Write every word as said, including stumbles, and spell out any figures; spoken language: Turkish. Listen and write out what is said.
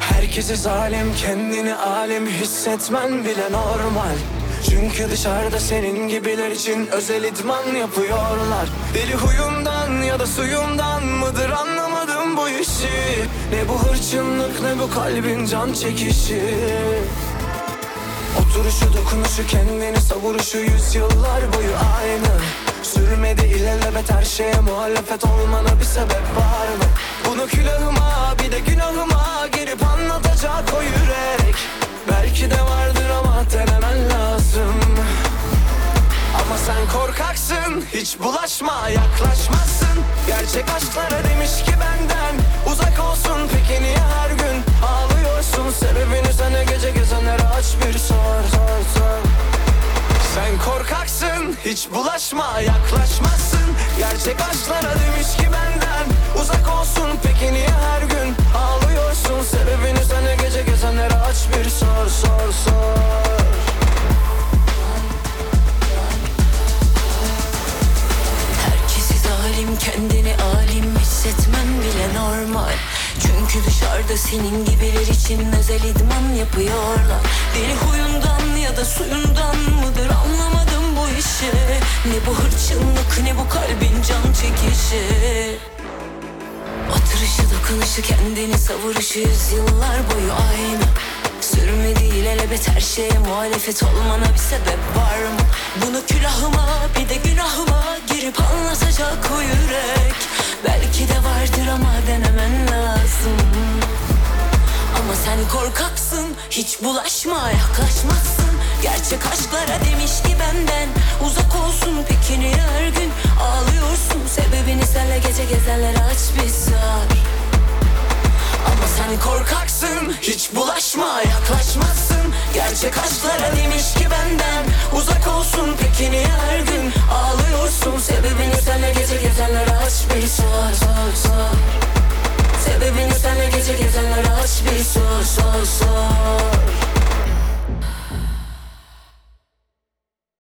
Herkesi zalim, kendini alim hissetmen bile normal. Çünkü dışarıda senin gibiler için özel idman yapıyorlar. Deli huyumdan ya da suyumdan mıdır anlamadım bu işi. Ne bu hırçınlık ne bu kalbin can çekişi. Oturuşu dokunuşu kendini savuruşu yüzyıllar boyu aynı. Sürmedi ilelebet her şeye muhalefet olmana bir sebep var mı? Bunu külahıma bir de günahıma girip anlatacak o yürek. Belki de vardır ama denemen lazım. Ama sen korkaksın, hiç bulaşma, yaklaşmazsın. Gerçek aşklara demiş ki benden uzak olsun. Peki niye her gün ağlıyorsun? Sebebini sana gece gezenlere aç bir sor, sor, sor. Sen korkaksın, hiç bulaşma, yaklaşmazsın. Gerçek aşklara demiş ki benden uzak olsun. Peki niye her gün ağlıyorsun? Sebebini sana gece gezenlere aç bir sor, sor, sor. Herkesi zalim, kendini alim hissetmen bile normal. Çünkü dışarıda senin gibiler için özel idman yapıyorlar. Deli huyundan ya da suyundan mıdır anlamadım bu işi. Ne bu hırçınlık ne bu kalbin can çekişi. Oturuşu dokunuşu kendini savuruşu yüzyıllar boyu aynı. Sürmedi ilelebet her şeye muhalefet olmana bir sebep var mı? Bunu külahıma bir de günahıma girip anlatacak o yürek. Belki de vardır ama denemen lazım. Ama sen korkaksın, hiç bulaşma, yaklaşmazsın. Gerçek aşklara demiş ki benden uzak olsun. Peki niye her gün ağlıyorsun? Sebebini senle gece gezenlere aç bir sor. Ama sen korkaksın, hiç bulaşma, yaklaşmazsın. Gerçek aşklara demiş ki benden uzak olsun. Peki niye her gün ağlıyorsun? Sebebini senle gece gezenlere aç bir sor, sor, sor. Sebebini senle gece gezenlere aç bir sor, sor, sor.